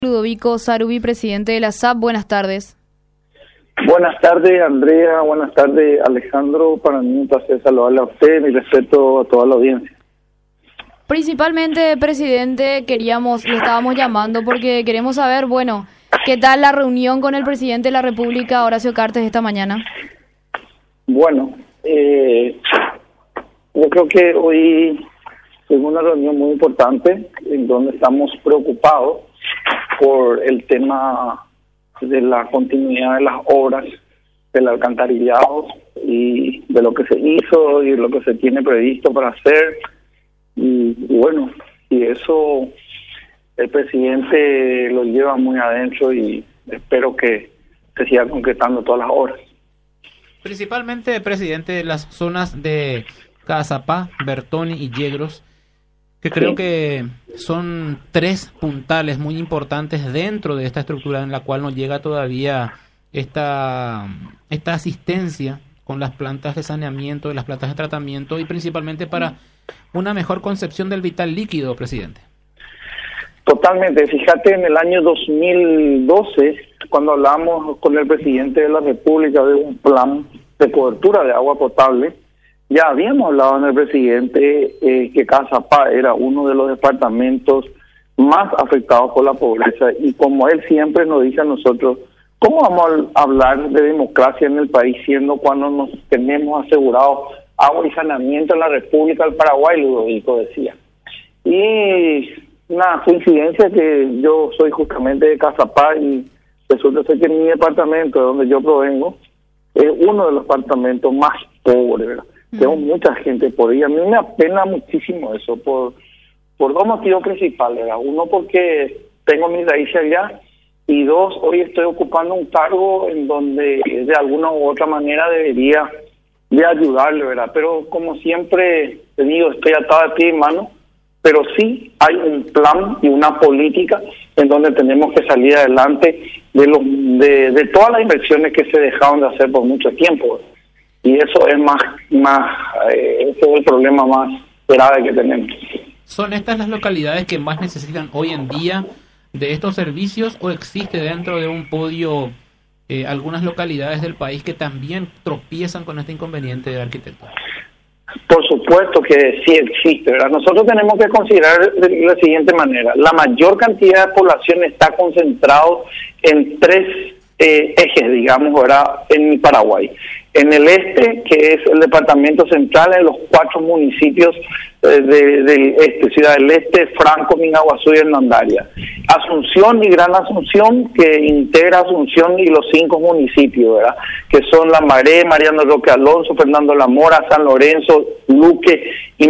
Ludovico Sarubi, presidente de la SAP. Buenas tardes. Buenas tardes, Andrea. Buenas tardes, Alejandro. Para mí un placer saludarle a usted. Mi respeto a toda la audiencia. Principalmente, presidente, le estábamos llamando porque queremos saber, ¿qué tal la reunión con el presidente de la República, Horacio Cartes, esta mañana? Bueno, yo creo que hoy es una reunión muy importante en donde estamos preocupados por el tema de la continuidad de las obras del alcantarillado y de lo que se hizo y lo que se tiene previsto para hacer. Y eso el presidente lo lleva muy adentro y espero que se siga concretando todas las obras. Principalmente, presidente, de las zonas de Caazapá, Bertoni y Yegros, que creo que son tres puntales muy importantes dentro de esta estructura en la cual nos llega todavía esta asistencia con las plantas de saneamiento, y las plantas de tratamiento, y principalmente para una mejor concepción del vital líquido, presidente. Totalmente. Fíjate, en el año 2012, cuando hablamos con el presidente de la República de un plan de cobertura de agua potable, ya habíamos hablado en el presidente que Caazapá era uno de los departamentos más afectados por la pobreza, y como él siempre nos dice a nosotros, ¿cómo vamos a hablar de democracia en el país siendo cuando nos tenemos asegurado agua y saneamiento en la República del Paraguay? Ludovico decía. Y una coincidencia que yo soy justamente de Caazapá y resulta ser que mi departamento, de donde yo provengo, es uno de los departamentos más pobres, ¿verdad? Tengo mucha gente por ahí. A mí me apena muchísimo eso, por dos motivos principales, ¿verdad? Uno, porque tengo mis raíces allá, y dos, hoy estoy ocupando un cargo en donde de alguna u otra manera debería de ayudarle, ¿verdad? Pero como siempre te digo, estoy atado de pie y mano, pero sí hay un plan y una política en donde tenemos que salir adelante de todas las inversiones que se dejaron de hacer por mucho tiempo, ¿verdad? Y eso es ese es el problema más grave que tenemos. ¿Son estas las localidades que más necesitan hoy en día de estos servicios, o existe dentro de un podio algunas localidades del país que también tropiezan con este inconveniente de arquitectura? Por supuesto que sí existe, ¿verdad? Nosotros tenemos que considerar de la siguiente manera: la mayor cantidad de población está concentrado en tres ejes, digamos, ¿verdad?, en Paraguay. En el este, que es el departamento central, en los 4 municipios del este: Ciudad del Este, Franco, Minaguazú y Hernandaria. Asunción y Gran Asunción, que integra Asunción y los 5 municipios, ¿verdad?, que son La Maré, Mariano Roque Alonso, Fernando La Mora, San Lorenzo, Luque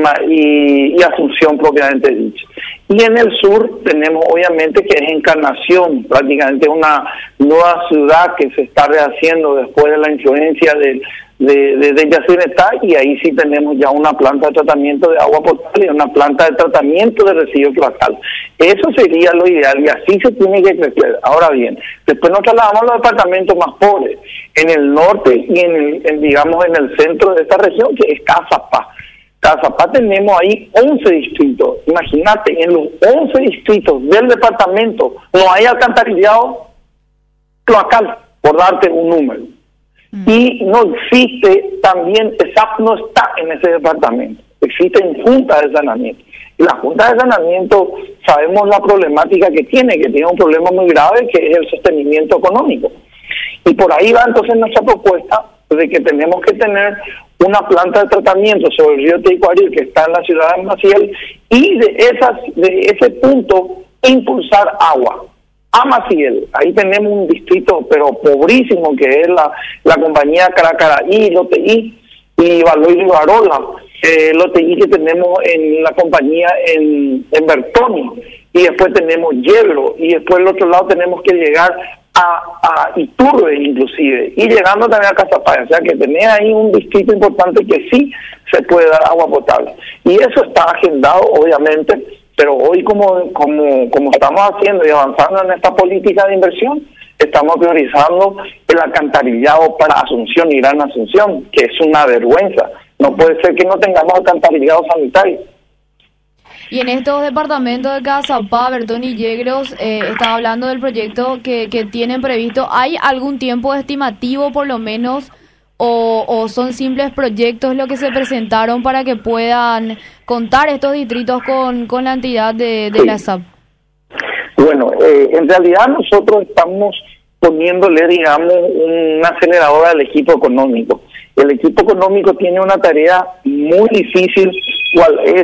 y Asunción propiamente dicho. Y en el sur tenemos obviamente que es Encarnación, prácticamente una nueva ciudad que se está rehaciendo después de la influencia de Yacyretá, y ahí sí tenemos ya una planta de tratamiento de agua potable y una planta de tratamiento de residuos cloacales. Eso sería lo ideal y así se tiene que crecer. Ahora bien, después nos trasladamos a los departamentos más pobres, en el norte y en el centro de esta región, que es Caazapá. Caazapá tenemos ahí 11 distritos. Imagínate, en los 11 distritos del departamento no hay alcantarillado cloacal, por darte un número. Y no existe también, SAP no está en ese departamento, existen juntas de saneamiento. Y la junta de saneamiento sabemos la problemática que tiene un problema muy grave, que es el sostenimiento económico. Y por ahí va entonces nuestra propuesta de que tenemos que tener una planta de tratamiento sobre el río Teicuaril, que está en la ciudad de Maciel, y de ese punto impulsar agua a Maciel. Ahí tenemos un distrito pero pobrísimo, que es la compañía Caracaraí, Loteí y Baloy y Barola. Loteí, que tenemos en la compañía en Bertoni, y después tenemos Yegros, y después del otro lado tenemos que llegar a Iturbe inclusive, y llegando también a Caazapá. O sea que tenés ahí un distrito importante que sí se puede dar agua potable, y eso está agendado obviamente, pero hoy como estamos haciendo y avanzando en esta política de inversión, estamos priorizando el alcantarillado para Asunción y Gran Asunción, que es una vergüenza. No puede ser que no tengamos alcantarillado sanitario. Y en estos departamentos de Cazapá, Bertón y Yegros, estaba hablando del proyecto que tienen previsto. ¿Hay algún tiempo estimativo por lo menos o son simples proyectos lo que se presentaron para que puedan contar estos distritos con la entidad de la SAP? Bueno, en realidad nosotros estamos poniéndole, digamos, una aceleradora al equipo económico. El equipo económico tiene una tarea muy difícil, cuál es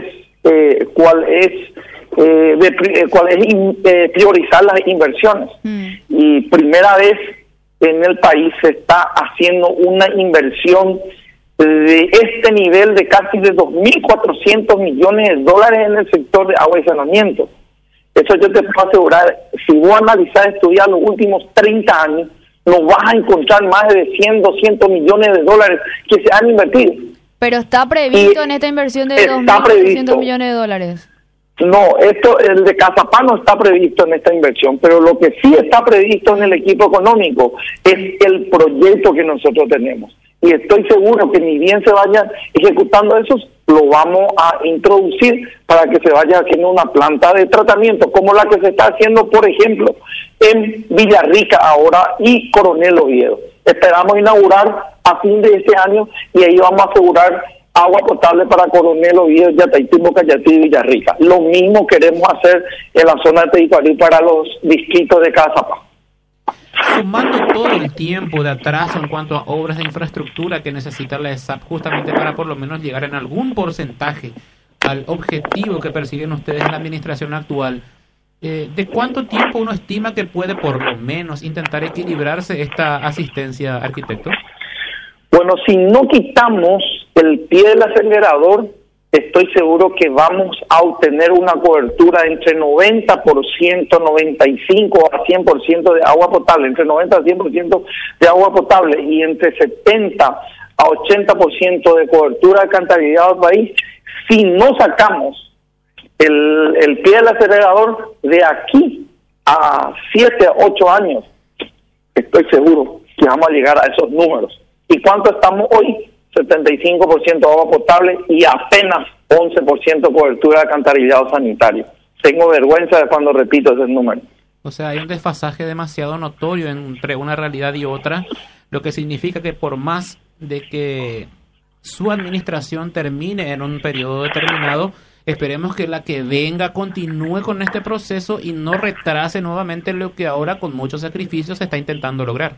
priorizar las inversiones. Y primera vez en el país se está haciendo una inversión de este nivel de casi de 2.400 millones de dólares en el sector de agua y saneamiento. Eso yo te puedo asegurar, si vos analizás, estudiar los últimos 30 años, no vas a encontrar más de 100, 200 millones de dólares que se han invertido. Pero está previsto en esta inversión de 2.400 millones de dólares. No, el de Cazapá no está previsto en esta inversión, pero lo que sí está previsto en el equipo económico es el proyecto que nosotros tenemos. Y estoy seguro que ni bien se vayan ejecutando esos, lo vamos a introducir para que se vaya haciendo una planta de tratamiento, como la que se está haciendo, por ejemplo, en Villarrica ahora y Coronel Oviedo. Esperamos inaugurar a fin de este año y ahí vamos a asegurar agua potable para Coronel Oviedo, Yataitumbo, Cayatí y Villarrica. Lo mismo queremos hacer en la zona de Teiparí para los distritos de Cazapá. Sumando todo el tiempo de atraso en cuanto a obras de infraestructura que necesita la SAP justamente para por lo menos llegar en algún porcentaje al objetivo que persiguen ustedes en la administración actual, ¿de cuánto tiempo uno estima que puede por lo menos intentar equilibrarse esta asistencia, arquitecto? Bueno, si no quitamos el pie del acelerador, estoy seguro que vamos a obtener una cobertura entre 90%, 95% a 100% de agua potable, entre 90% a 100% de agua potable y entre 70% a 80% de cobertura de alcantarillado del país, si no sacamos el pie del acelerador de aquí a 7 a 8 años, estoy seguro que vamos a llegar a esos números. ¿Y cuánto estamos hoy? 75% de agua potable y apenas 11% cobertura de alcantarillado sanitario. Tengo vergüenza de cuando repito ese número. O sea, hay un desfasaje demasiado notorio entre una realidad y otra, lo que significa que por más de que su administración termine en un periodo determinado, esperemos que la que venga continúe con este proceso y no retrase nuevamente lo que ahora con muchos sacrificios se está intentando lograr.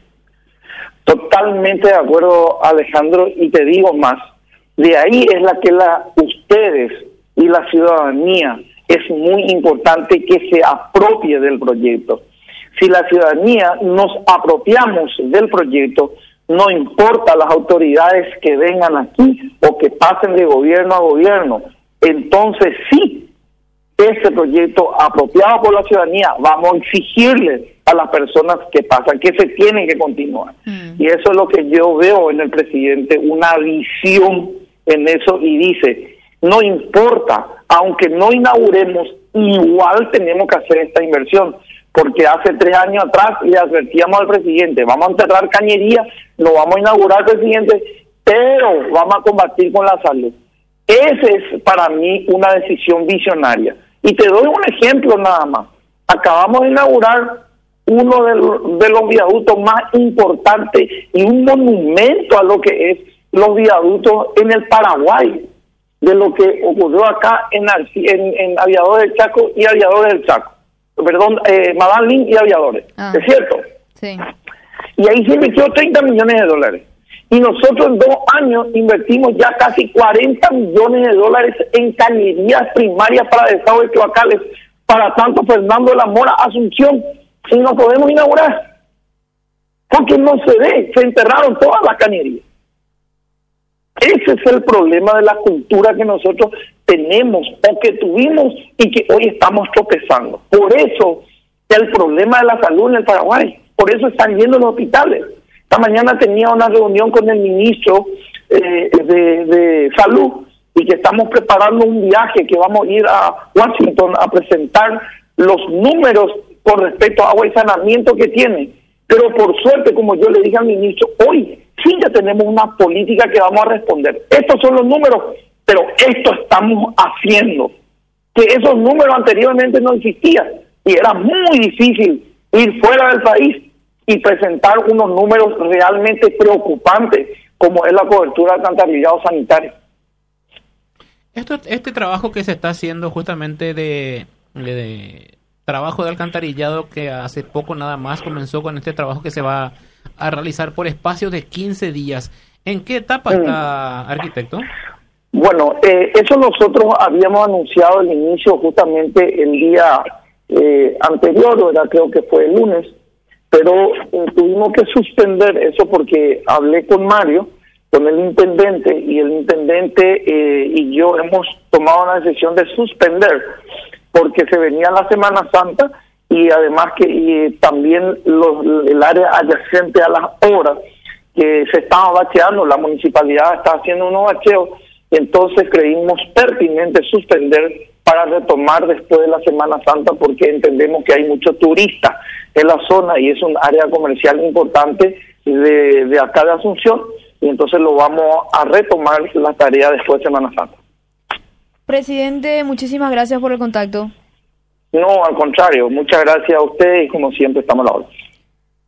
Totalmente de acuerdo, Alejandro, y te digo más, de ahí es la que ustedes y la ciudadanía es muy importante que se apropie del proyecto. Si la ciudadanía nos apropiamos del proyecto, no importa las autoridades que vengan aquí o que pasen de gobierno a gobierno, entonces sí, ese proyecto apropiado por la ciudadanía, vamos a exigirle a las personas que pasan, que se tienen que continuar. Y eso es lo que yo veo en el presidente, una visión en eso, y dice, no importa, aunque no inauguremos, igual tenemos que hacer esta inversión, porque hace 3 años atrás le advertíamos al presidente, vamos a enterrar cañería, no vamos a inaugurar, presidente, pero vamos a combatir con la salud. Esa es para mí una decisión visionaria. Y te doy un ejemplo nada más. Acabamos de inaugurar uno de los viaductos más importantes y un monumento a lo que es los viaductos en el Paraguay, de lo que ocurrió acá en Aviadores del Chaco y Aviadores del Chaco. Perdón, Madame Lin y Aviadores. ¿Es cierto? Sí. Y ahí se invirtió 30 millones de dólares. Y nosotros en 2 años invertimos ya casi 40 millones de dólares en cañerías primarias para desagües cloacales para tanto Fernando de la Mora, Asunción, y no podemos inaugurar. Porque no se ve, se enterraron todas las cañerías. Ese es el problema de la cultura que nosotros tenemos o que tuvimos y que hoy estamos tropezando. Por eso el problema de la salud en el Paraguay, por eso están yendo los hospitales. Esta mañana tenía una reunión con el ministro de Salud y que estamos preparando un viaje que vamos a ir a Washington a presentar los números con respecto a agua y saneamiento que tiene. Pero por suerte, como yo le dije al ministro, hoy sí ya tenemos una política que vamos a responder. Estos son los números, pero esto estamos haciendo. que esos números anteriormente no existían y era muy difícil ir fuera del país y presentar unos números realmente preocupantes como es la cobertura de alcantarillado sanitario. Este trabajo que se está haciendo justamente de trabajo de alcantarillado, que hace poco nada más comenzó con este trabajo que se va a realizar por espacios de 15 días. ¿En qué etapa está, arquitecto? Bueno, eso nosotros habíamos anunciado el inicio justamente el día anterior, creo que fue el lunes, pero tuvimos que suspender eso porque hablé con Mario, con el intendente, y el intendente y yo hemos tomado la decisión de suspender porque se venía la Semana Santa y además que también el área adyacente a las obras que se estaba bacheando, la municipalidad está haciendo unos bacheos, y entonces creímos pertinente suspender para retomar después de la Semana Santa porque entendemos que hay muchos turistas en la zona y es un área comercial importante de acá de Asunción, y entonces lo vamos a retomar la tarea después de Semana Santa. Presidente, muchísimas gracias por el contacto. No, al contrario, muchas gracias a ustedes y como siempre estamos a la orden.